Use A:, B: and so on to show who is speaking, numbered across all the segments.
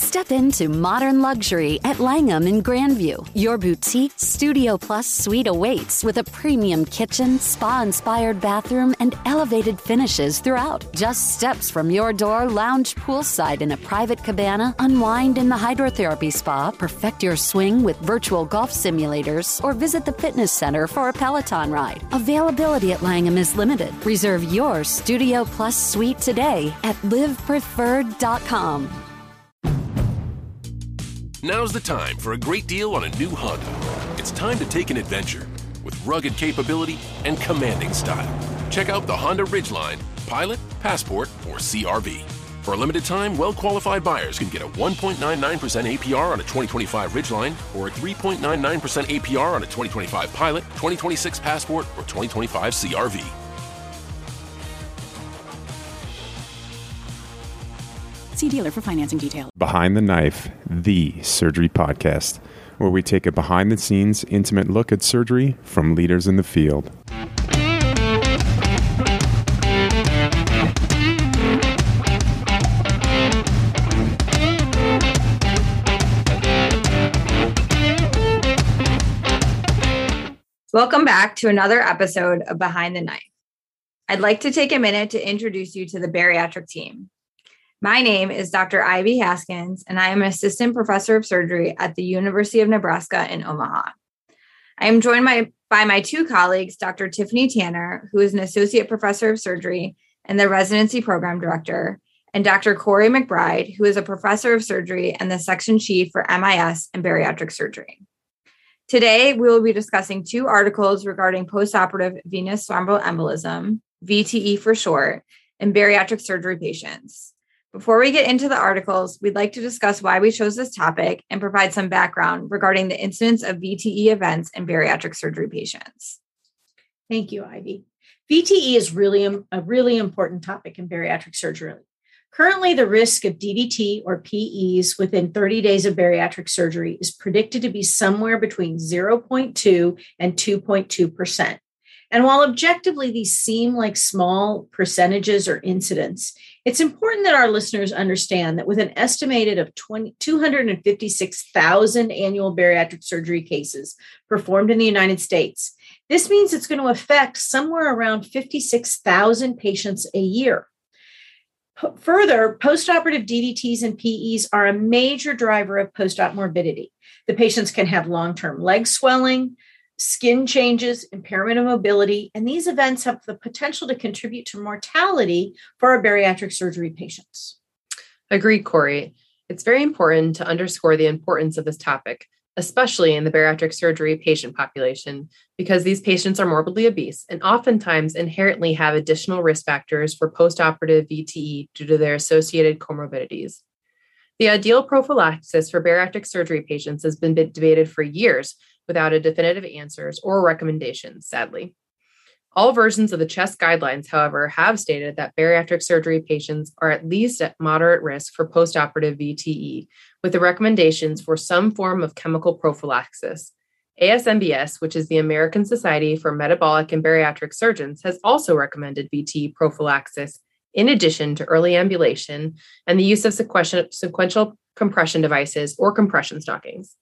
A: Step into modern luxury at Langham in Grandview. Your boutique Studio Plus suite awaits with a premium kitchen, spa-inspired bathroom, and elevated finishes throughout. Just steps from your door, lounge poolside in a private cabana, unwind in the hydrotherapy spa, perfect your swing with virtual golf simulators, or visit the fitness center for a Peloton ride. Availability at Langham is limited. Reserve your Studio Plus suite today at livepreferred.com.
B: Now's the time for a great deal on a new Honda. It's time to take an adventure with rugged capability and commanding style. Check out the Honda Ridgeline, Pilot, Passport, or CR-V. For a limited time, well-qualified buyers can get a 1.99% APR on a 2025 Ridgeline or a 3.99% APR on a 2025 Pilot, 2026 Passport, or 2025 CR-V.
C: See dealer for financing detail.
D: Behind the Knife, the surgery podcast, where we take a behind-the-scenes, intimate look at surgery from leaders in the field.
E: Welcome back to another episode of Behind the Knife. I'd like to take a minute to introduce you to the bariatric team. My name is Dr. Ivy Haskins, and I am an assistant professor of surgery at the University of Nebraska in Omaha. I am joined by my two colleagues, Dr. Tiffany Tanner, who is an associate professor of surgery and the residency program director, and Dr. Corey McBride, who is a professor of surgery and the section chief for MIS and bariatric surgery. Today, we will be discussing two articles regarding postoperative venous thromboembolism, VTE for short, in bariatric surgery patients. Before we get into the articles, we'd like to discuss why we chose this topic and provide some background regarding the incidence of VTE events in bariatric surgery patients.
F: Thank you, Ivy. VTE is a really important topic in bariatric surgery. Currently, the risk of DVT or PEs within 30 days of bariatric surgery is predicted to be somewhere between 0.2 and 2.2%. And while objectively these seem like small percentages or incidents, it's important that our listeners understand that with an estimated of 256,000 annual bariatric surgery cases performed in the United States, this means it's going to affect somewhere around 56,000 patients a year. Further, postoperative DVTs and PEs are a major driver of post-op morbidity. The patients can have long-term leg swelling, skin changes, impairment of mobility, and these events have the potential to contribute to mortality for our bariatric surgery patients.
G: Agreed, Corey. It's very important to underscore the importance of this topic, especially in the bariatric surgery patient population, because these patients are morbidly obese and oftentimes inherently have additional risk factors for postoperative VTE due to their associated comorbidities. The ideal prophylaxis for bariatric surgery patients has been debated for years without a definitive answers or recommendations, sadly. All versions of the CHEST guidelines, however, have stated that bariatric surgery patients are at least at moderate risk for postoperative VTE, with the recommendations for some form of chemical prophylaxis. ASMBS, which is the American Society for Metabolic and Bariatric Surgeons, has also recommended VTE prophylaxis in addition to early ambulation and the use of sequential compression devices or compression stockings.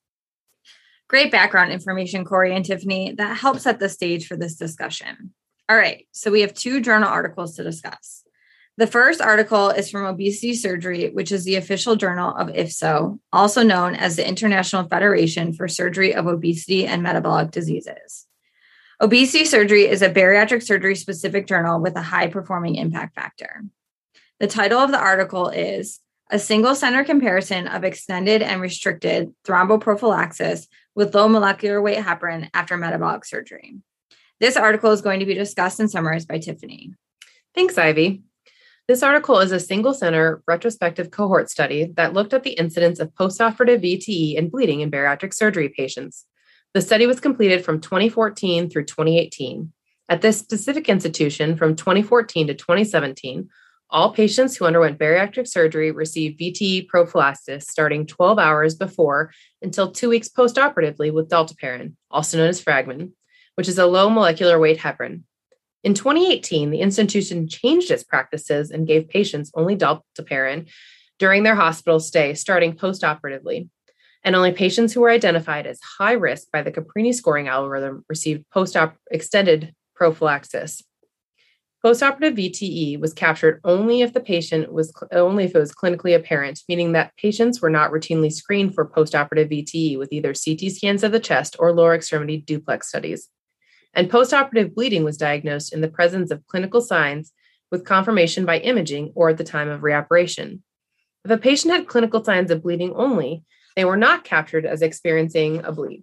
E: Great background information, Corey and Tiffany. That helps set the stage for this discussion. All right, so we have two journal articles to discuss. The first article is from Obesity Surgery, which is the official journal of IFSO, also known as the International Federation for Surgery of Obesity and Metabolic Diseases. Obesity Surgery is a bariatric surgery-specific journal with a high-performing impact factor. The title of the article is A Single-Center Comparison of Extended and Restricted Thromboprophylaxis with Low Molecular Weight Heparin After Metabolic Surgery. This article is going to be discussed and summarized by Tiffany.
G: Thanks, Ivy. This article is a single-center retrospective cohort study that looked at the incidence of postoperative VTE and bleeding in bariatric surgery patients. The study was completed from 2014 through 2018. At this specific institution, from 2014 to 2017, all patients who underwent bariatric surgery received VTE prophylaxis starting 12 hours before until 2 weeks postoperatively with dalteparin, also known as Fragmin, which is a low molecular weight heparin. In 2018, the institution changed its practices and gave patients only dalteparin during their hospital stay starting postoperatively. And only patients who were identified as high risk by the Caprini scoring algorithm received extended prophylaxis. Postoperative VTE was captured only if it was clinically apparent, meaning that patients were not routinely screened for postoperative VTE with either CT scans of the chest or lower extremity duplex studies. And postoperative bleeding was diagnosed in the presence of clinical signs with confirmation by imaging or at the time of reoperation. If a patient had clinical signs of bleeding only, they were not captured as experiencing a bleed.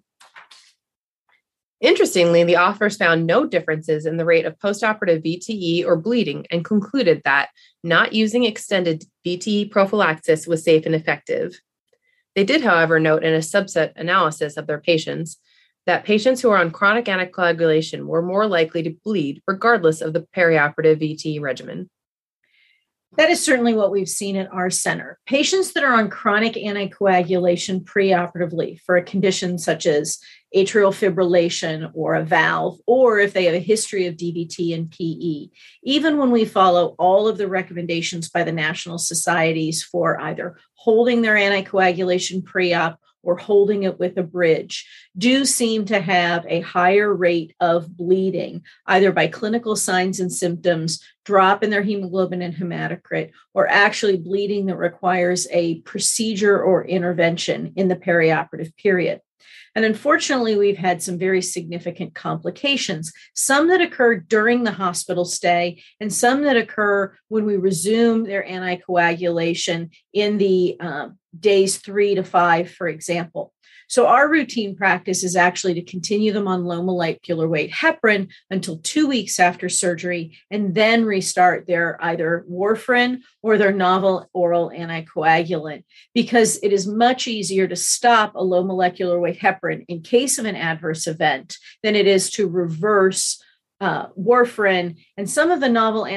G: Interestingly, the authors found no differences in the rate of postoperative VTE or bleeding and concluded that not using extended VTE prophylaxis was safe and effective. They did, however, note in a subset analysis of their patients that patients who are on chronic anticoagulation were more likely to bleed regardless of the perioperative VTE regimen.
F: That is certainly what we've seen at our center. Patients that are on chronic anticoagulation preoperatively for a condition such as atrial fibrillation or a valve, or if they have a history of DVT and PE, even when we follow all of the recommendations by the national societies for either holding their anticoagulation pre-op or holding it with a bridge, do seem to have a higher rate of bleeding, either by clinical signs and symptoms, drop in their hemoglobin and hematocrit, or actually bleeding that requires a procedure or intervention in the perioperative period. And unfortunately, we've had some very significant complications, some that occur during the hospital stay and some that occur when we resume their anticoagulation in the days 3 to 5, for example. So our routine practice is actually to continue them on low molecular weight heparin until 2 weeks after surgery, and then restart their either warfarin or their novel oral anticoagulant, because it is much easier to stop a low molecular weight heparin in case of an adverse event than it is to reverse warfarin. And some of the novel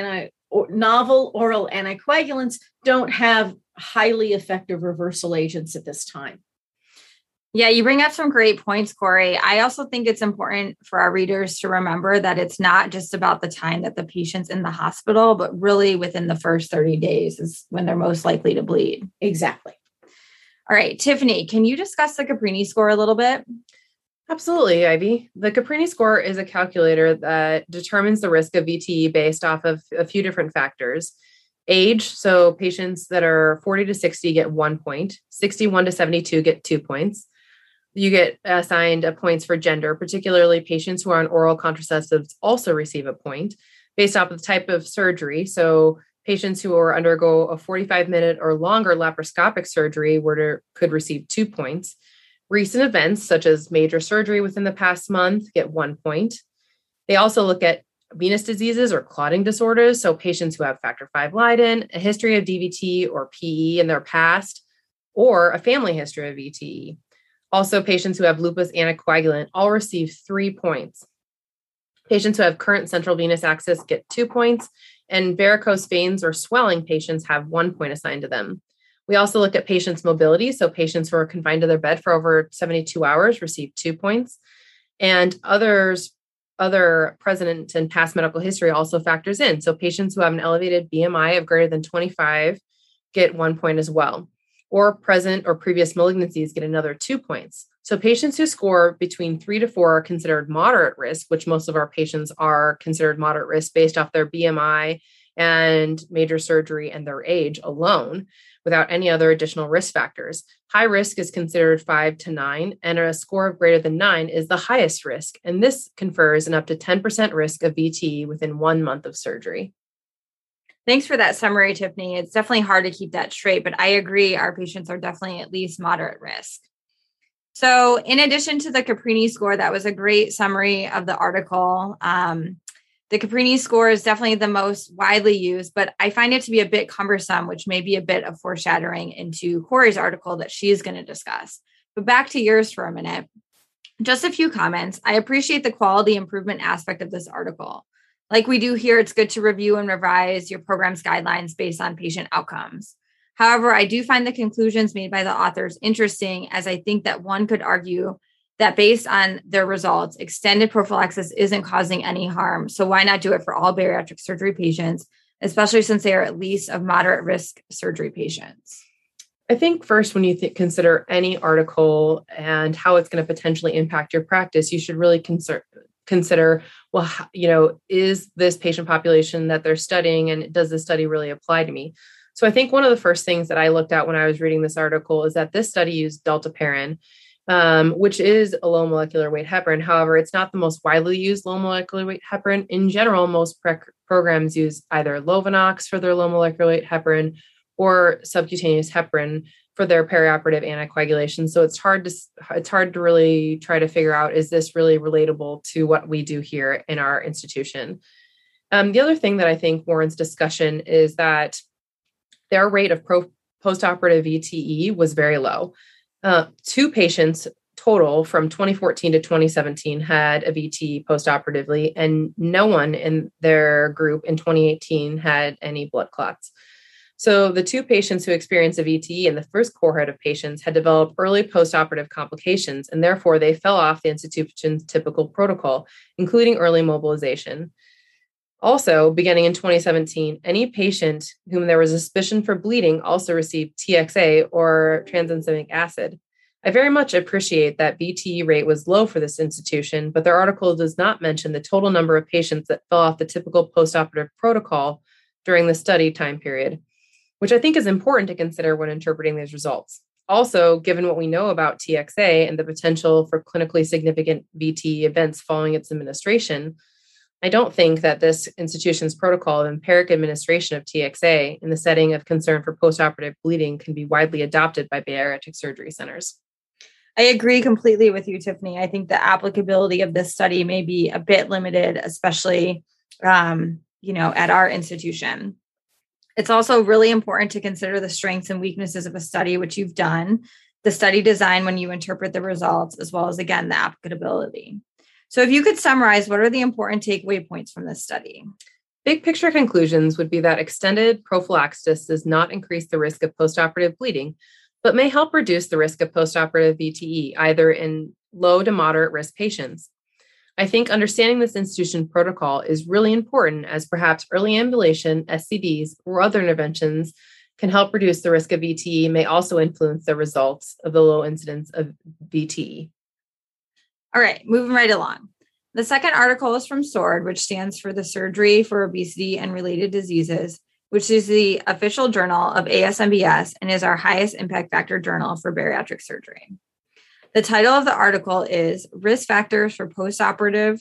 F: oral anticoagulants don't have highly effective reversal agents at this time.
E: Yeah, you bring up some great points, Corey. I also think it's important for our readers to remember that it's not just about the time that the patient's in the hospital, but really within the first 30 days is when they're most likely to bleed.
F: Exactly.
E: All right, Tiffany, can you discuss the Caprini score a little bit?
G: Absolutely, Ivy. The Caprini score is a calculator that determines the risk of VTE based off of a few different factors. Age, so patients that are 40 to 60 get 1 point, 61 to 72 get 2 points. You get assigned points for gender, particularly patients who are on oral contraceptives also receive a point based off of the type of surgery. So patients who undergo a 45-minute or longer laparoscopic surgery could receive 2 points. Recent events, such as major surgery within the past month, get 1 point. They also look at venous diseases or clotting disorders. So patients who have factor V Leiden, a history of DVT or PE in their past, or a family history of VTE. Also, patients who have lupus anticoagulant all receive 3 points. Patients who have current central venous access get 2 points, and varicose veins or swelling patients have 1 point assigned to them. We also look at patients' mobility. So patients who are confined to their bed for over 72 hours receive 2 points. And other present and past medical history also factors in. So patients who have an elevated BMI of greater than 25 get 1 point as well. Or present or previous malignancies get another 2 points. So patients who score between 3 to 4 are considered moderate risk, which most of our patients are considered moderate risk based off their BMI and major surgery and their age alone, without any other additional risk factors. High risk is considered 5 to 9, and a score of greater than 9 is the highest risk. And this confers an up to 10% risk of VTE within 1 month of surgery.
E: Thanks for that summary, Tiffany. It's definitely hard to keep that straight, but I agree our patients are definitely at least moderate risk. So in addition to the Caprini score, that was a great summary of the article. The Caprini score is definitely the most widely used, but I find it to be a bit cumbersome, which may be a bit of foreshadowing into Corey's article that she is going to discuss. But back to yours for a minute. Just a few comments. I appreciate the quality improvement aspect of this article. Like we do here, it's good to review and revise your program's guidelines based on patient outcomes. However, I do find the conclusions made by the authors interesting, as I think that one could argue that based on their results, extended prophylaxis isn't causing any harm. So why not do it for all bariatric surgery patients, especially since they are at least of moderate risk surgery patients?
G: I think first, when you consider any article and how it's going to potentially impact your practice, you should really consider, well, is this patient population that they're studying, and does this study really apply to me? So I think one of the first things that I looked at when I was reading this article is that this study used dalteparin, which is a low molecular weight heparin. However, it's not the most widely used low molecular weight heparin. In general, most programs use either Lovenox for their low molecular weight heparin or subcutaneous heparin for their perioperative anticoagulation. So it's hard to really try to figure out, is this really relatable to what we do here in our institution? The other thing that I think warrants discussion is that their rate of postoperative VTE was very low. 2 patients total from 2014 to 2017 had a VTE postoperatively, and no one in their group in 2018 had any blood clots. So the 2 patients who experienced a VTE in the first cohort of patients had developed early postoperative complications, and therefore they fell off the institution's typical protocol, including early mobilization. Also, beginning in 2017, any patient whom there was a suspicion for bleeding also received TXA or tranexamic acid. I very much appreciate that VTE rate was low for this institution, but their article does not mention the total number of patients that fell off the typical postoperative protocol during the study time period, which I think is important to consider when interpreting these results. Also, given what we know about TXA and the potential for clinically significant VTE events following its administration, I don't think that this institution's protocol of empiric administration of TXA in the setting of concern for postoperative bleeding can be widely adopted by bariatric surgery centers.
E: I agree completely with you, Tiffany. I think the applicability of this study may be a bit limited, especially, at our institution. It's also really important to consider the strengths and weaknesses of a study, which you've done, the study design when you interpret the results, as well as, again, the applicability. So if you could summarize, what are the important takeaway points from this study?
G: Big picture conclusions would be that extended prophylaxis does not increase the risk of postoperative bleeding, but may help reduce the risk of postoperative VTE, either in low to moderate risk patients. I think understanding this institution protocol is really important, as perhaps early ambulation, SCDs, or other interventions can help reduce the risk of VTE, may also influence the results of the low incidence of VTE.
E: All right, moving right along. The second article is from SWORD, which stands for the Surgery for Obesity and Related Diseases, which is the official journal of ASMBS and is our highest impact factor journal for bariatric surgery. The title of the article is Risk Factors for Post-Discharge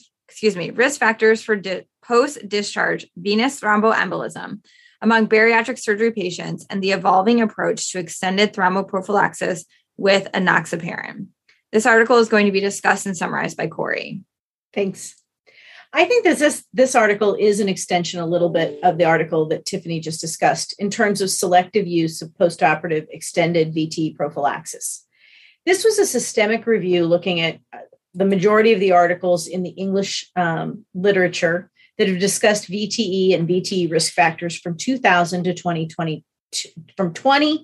E: Venous Thromboembolism Among Bariatric Surgery Patients and the Evolving Approach to Extended Thromboprophylaxis with Enoxaparin. This article is going to be discussed and summarized by Corey.
F: Thanks. I think this article is an extension a little bit of the article that Tiffany just discussed in terms of selective use of postoperative extended VTE prophylaxis. This was a systemic review looking at the majority of the articles in the English literature that have discussed VTE and VTE risk factors from 2000 to 2020, from 2000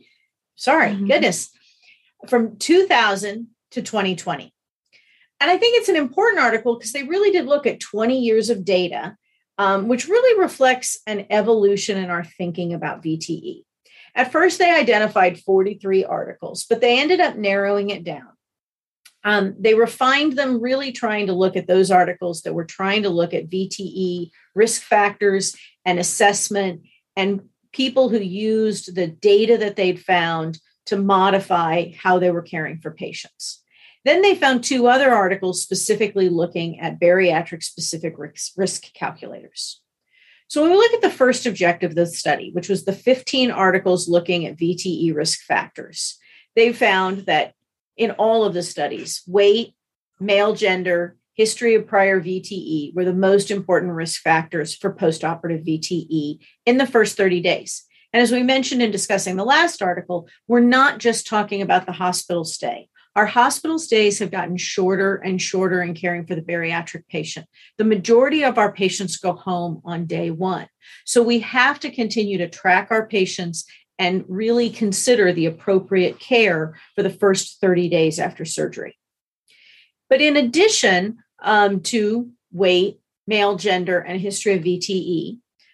F: to 2020. And I think it's an important article because they really did look at 20 years of data, which really reflects an evolution in our thinking about VTE. At first, they identified 43 articles, but they ended up narrowing it down. They refined them, really trying to look at those articles that were trying to look at VTE risk factors and assessment and people who used the data that they'd found to modify how they were caring for patients. Then they found 2 other articles specifically looking at bariatric-specific risk calculators. So when we look at the first objective of the study, which was the 15 articles looking at VTE risk factors, they found that in all of the studies, weight, male gender, history of prior VTE were the most important risk factors for postoperative VTE in the first 30 days. And as we mentioned in discussing the last article, we're not just talking about the hospital stay. Our hospital stays have gotten shorter and shorter in caring for the bariatric patient. The majority of our patients go home on day 1. So we have to continue to track our patients and really consider the appropriate care for the first 30 days after surgery. But in addition to weight, male gender, and history of VTE,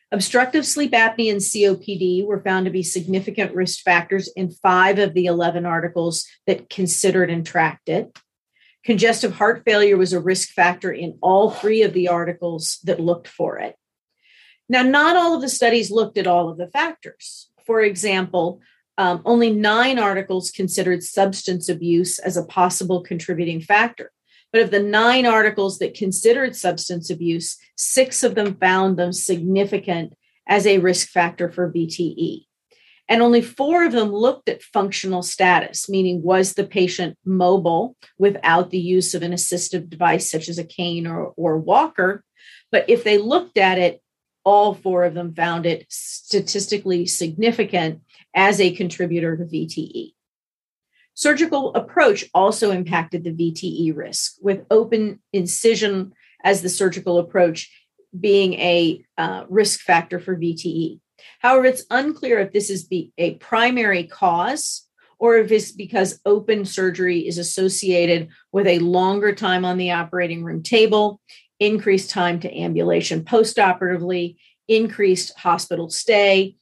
F: Obstructive sleep apnea and COPD were found to be significant risk factors in 5 of the 11 articles that considered and tracked it. Congestive heart failure was a risk factor in all 3 of the articles that looked for it. Now, not all of the studies looked at all of the factors. For example, only 9 articles considered substance abuse as a possible contributing factor. But of the 9 articles that considered substance abuse, 6 of them found them significant as a risk factor for VTE. And only 4 of them looked at functional status, meaning was the patient mobile without the use of an assistive device such as a cane or walker. But if they looked at it, all 4 of them found it statistically significant as a contributor to VTE. Surgical approach also impacted the VTE risk, with open incision as the surgical approach being a risk factor for VTE. However, it's unclear if this is a primary cause or if it's because open surgery is associated with a longer time on the operating room table, increased time to ambulation postoperatively, increased hospital stay,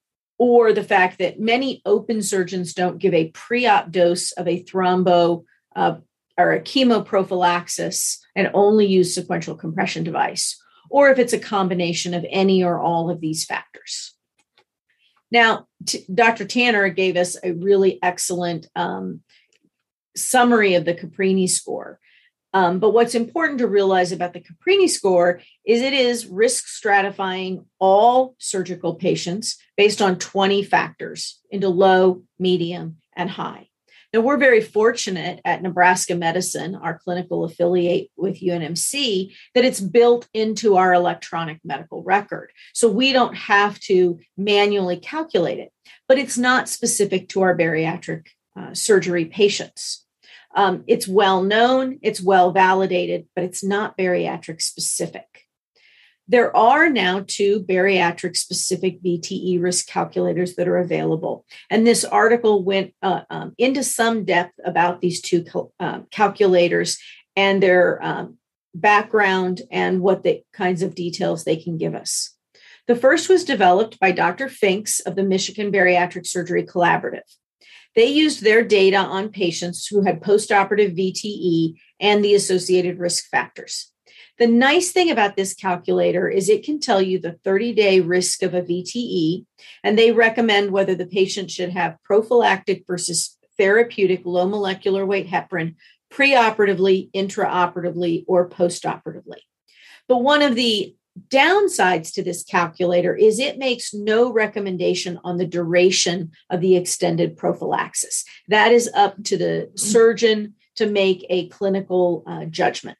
F: or the fact that many open surgeons don't give a pre-op dose of a thrombo or a chemoprophylaxis and only use sequential compression device, or if it's a combination of any or all of these factors. Now, Dr. Tanner gave us a really excellent summary of the Caprini score. But what's important to realize about the Caprini score is it is risk stratifying all surgical patients based on 20 factors into low, medium, and high. Now, we're very fortunate at Nebraska Medicine, our clinical affiliate with UNMC, that it's built into our electronic medical record. So we don't have to manually calculate it, but it's not specific to our bariatric surgery patients. It's well known, it's well validated, but it's not bariatric specific. There are now 2 bariatric specific VTE risk calculators that are available. And this article went into some depth about these 2 calculators and their background and what the kinds of details they can give us. The first was developed by Dr. Finks of the Michigan Bariatric Surgery Collaborative. They used their data on patients who had postoperative VTE and the associated risk factors. The nice thing about this calculator is it can tell you the 30-day risk of a VTE, and they recommend whether the patient should have prophylactic versus therapeutic low molecular weight heparin preoperatively, intraoperatively, or postoperatively. But one of the downsides to this calculator is it makes no recommendation on the duration of the extended prophylaxis. That is up to the surgeon to make a clinical judgment.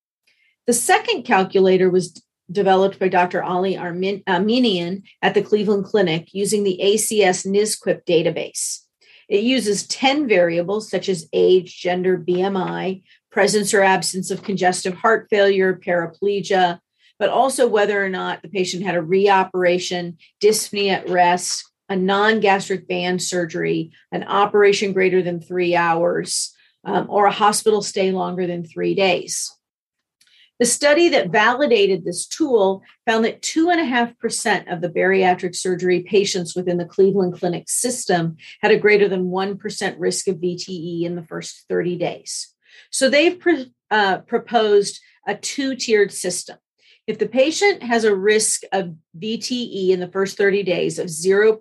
F: The second calculator was developed by Dr. Ali Armenian at the Cleveland Clinic using the ACS NSQIP database. It uses 10 variables such as age, gender, BMI, presence or absence of congestive heart failure, paraplegia, but also whether or not the patient had a reoperation, dyspnea at rest, a non-gastric band surgery, an operation greater than 3 hours, or a hospital stay longer than 3 days. The study that validated this tool found that 2.5% of the bariatric surgery patients within the Cleveland Clinic system had a greater than 1% risk of VTE in the first 30 days. So they've proposed a 2-tiered system. If the patient has a risk of VTE in the first 30 days of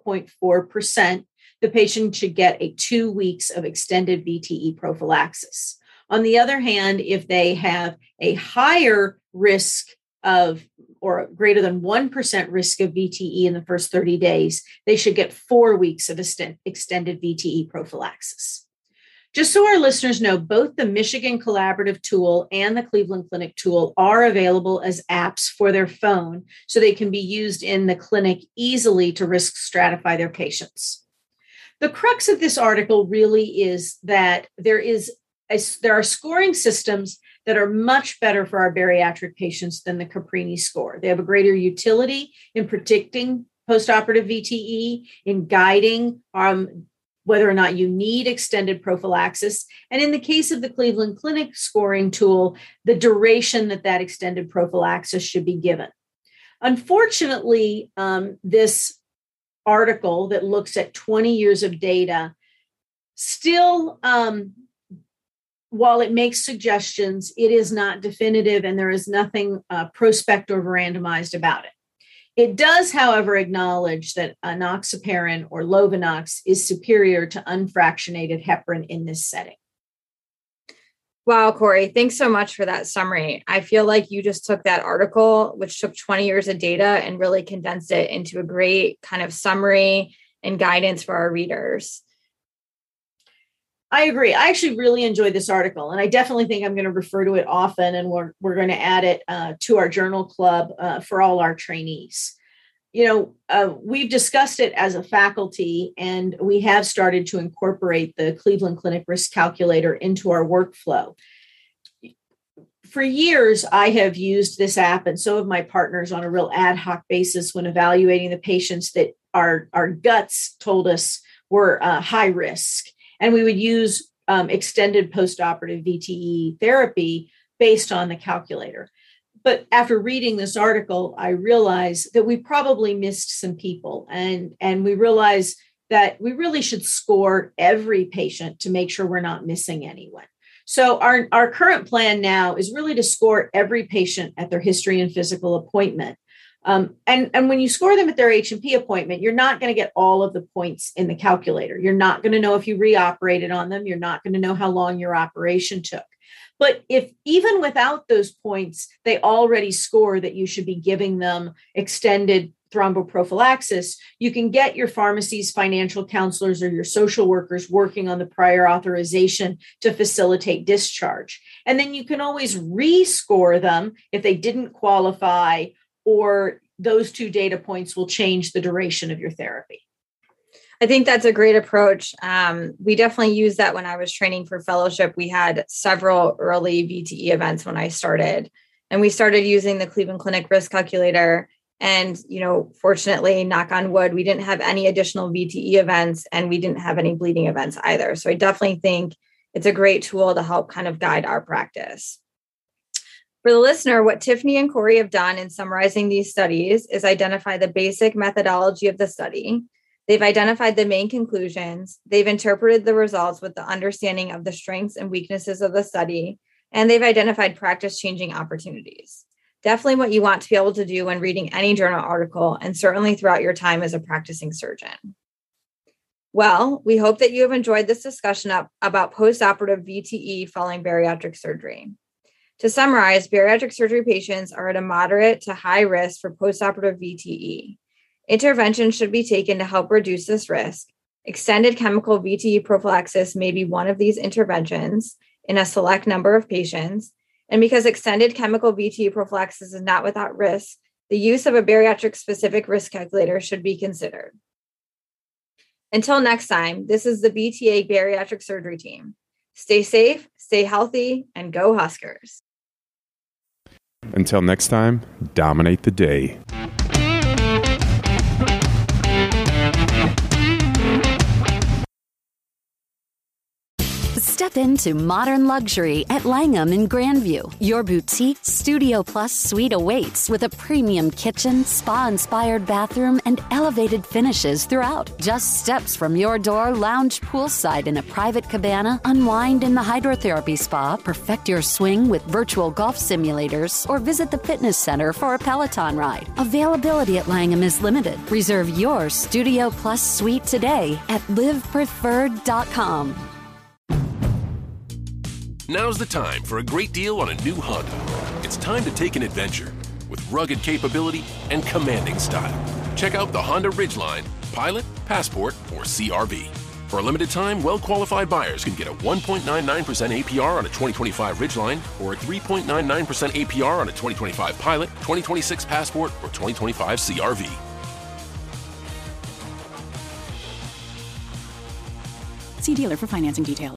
F: 0.4%, the patient should get a 2 weeks of extended VTE prophylaxis. On the other hand, if they have a higher risk of or greater than 1% risk of VTE in the first 30 days, they should get 4 weeks of extended VTE prophylaxis. Just so our listeners know, both the Michigan Collaborative tool and the Cleveland Clinic tool are available as apps for their phone, so they can be used in the clinic easily to risk stratify their patients. The crux of this article really is that there are scoring systems that are much better for our bariatric patients than the Caprini score. They have a greater utility in predicting postoperative VTE, in guiding whether or not you need extended prophylaxis. And in the case of the Cleveland Clinic scoring tool, the duration that extended prophylaxis should be given. Unfortunately, this article that looks at 20 years of data still, while it makes suggestions, it is not definitive and there is nothing prospective or randomized about it. It does, however, acknowledge that enoxaparin or Lovenox is superior to unfractionated heparin in this setting.
E: Wow, Corey, thanks so much for that summary. I feel like you just took that article, which took 20 years of data, and really condensed it into a great kind of summary and guidance for our readers.
F: I agree. I actually really enjoyed this article, and I definitely think I'm going to refer to it often, and we're going to add it to our journal club for all our trainees. We've discussed it as a faculty, and we have started to incorporate the Cleveland Clinic Risk Calculator into our workflow. For years, I have used this app, and so have my partners, on a real ad hoc basis when evaluating the patients that our guts told us were high risk. And we would use extended postoperative VTE therapy based on the calculator. But after reading this article, I realized that we probably missed some people. And we realized that we really should score every patient to make sure we're not missing anyone. So our current plan now is really to score every patient at their history and physical appointment. And when you score them at their H&P appointment, you're not going to get all of the points in the calculator. You're not going to know if you reoperated on them. You're not going to know how long your operation took. But if even without those points, they already score that you should be giving them extended thromboprophylaxis, you can get your pharmacy's financial counselors or your social workers working on the prior authorization to facilitate discharge. And then you can always rescore them if they didn't qualify, or those two data points will change the duration of your therapy.
E: I think that's a great approach. We definitely used that when I was training for fellowship. We had several early VTE events when I started, and we started using the Cleveland Clinic Risk Calculator. And, fortunately, knock on wood, we didn't have any additional VTE events, and we didn't have any bleeding events either. So I definitely think it's a great tool to help kind of guide our practice. For the listener, what Tiffany and Corey have done in summarizing these studies is identify the basic methodology of the study. They've identified the main conclusions. They've interpreted the results with the understanding of the strengths and weaknesses of the study, and they've identified practice-changing opportunities. Definitely what you want to be able to do when reading any journal article, and certainly throughout your time as a practicing surgeon. Well, we hope that you have enjoyed this discussion about postoperative VTE following bariatric surgery. To summarize, bariatric surgery patients are at a moderate to high risk for postoperative VTE. Intervention should be taken to help reduce this risk. Extended chemical VTE prophylaxis may be one of these interventions in a select number of patients. And because extended chemical VTE prophylaxis is not without risk, the use of a bariatric-specific risk calculator should be considered. Until next time, this is the BTA Bariatric Surgery Team. Stay safe, stay healthy, and go Huskers.
D: Until next time, dominate the day.
A: Step into modern luxury at Langham in Grandview. Your boutique Studio Plus suite awaits with a premium kitchen, spa-inspired bathroom, and elevated finishes throughout. Just steps from your door, lounge poolside in a private cabana, unwind in the hydrotherapy spa, perfect your swing with virtual golf simulators, or visit the fitness center for a Peloton ride. Availability at Langham is limited. Reserve your Studio Plus suite today at livepreferred.com.
B: Now's the time for a great deal on a new Honda. It's time to take an adventure with rugged capability and commanding style. Check out the Honda Ridgeline, Pilot, Passport, or CR-V. For a limited time, well-qualified buyers can get a 1.99% APR on a 2025 Ridgeline or a 3.99% APR on a 2025 Pilot, 2026 Passport, or 2025 CR-V.
C: See dealer for financing details.